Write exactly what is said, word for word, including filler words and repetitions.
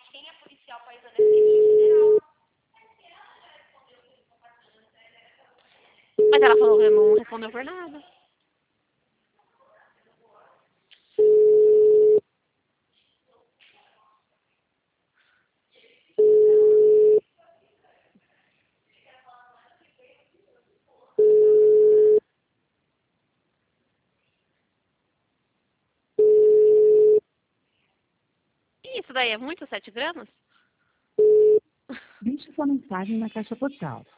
quem é policial paisano é federal. Mas ela falou que não respondeu por nada. Isso daí é muito, sete gramas? Deixe sua mensagem na caixa postal.